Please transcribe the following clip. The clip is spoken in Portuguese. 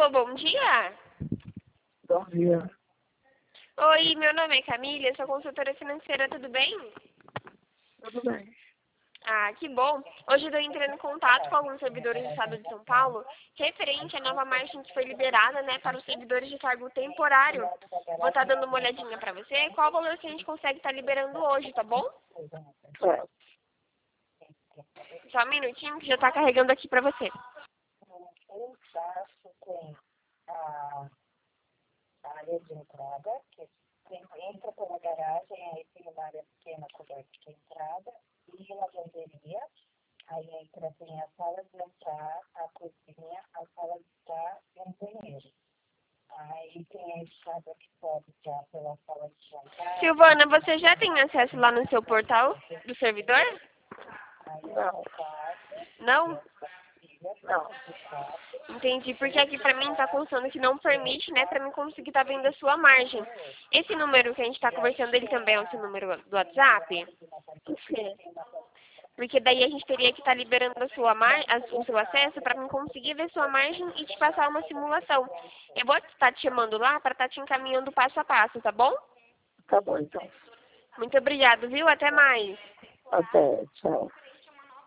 Alô, bom dia. Bom dia. Oi, meu nome é Camila, sou consultora financeira, tudo bem? Tudo bem? Ah, que bom. Hoje eu estou entrando em contato com alguns servidores do estado de São Paulo, referente à nova margem que foi liberada, né, para os servidores de cargo temporário. Vou estar dando uma olhadinha para você, qual o valor que a gente consegue estar liberando hoje, tá bom? É. Só um minutinho que já está carregando aqui para você. O espaço tem a área de entrada, que entra pela garagem, aí tem uma área pequena coberta de entrada, e lavanderia. Aí entra, tem a sala de entrar, a cozinha, a sala de estar e um banheiro. Aí tem a escada que sobe já pela sala de jantar. Silvana, você já tem acesso lá no seu portal do servidor? Não, Não? não. Entendi, porque aqui pra mim tá constando que não permite, né, pra mim conseguir tá vendo a sua margem. Esse número que a gente tá conversando, ele também é o seu número do WhatsApp? Sim. Porque daí a gente teria que estar liberando a sua o seu acesso para mim conseguir ver sua margem e te passar uma simulação. Eu vou estar te chamando lá para estar te encaminhando passo a passo, tá bom? Tá bom, então. Muito obrigado, viu? Até mais. Até, tchau.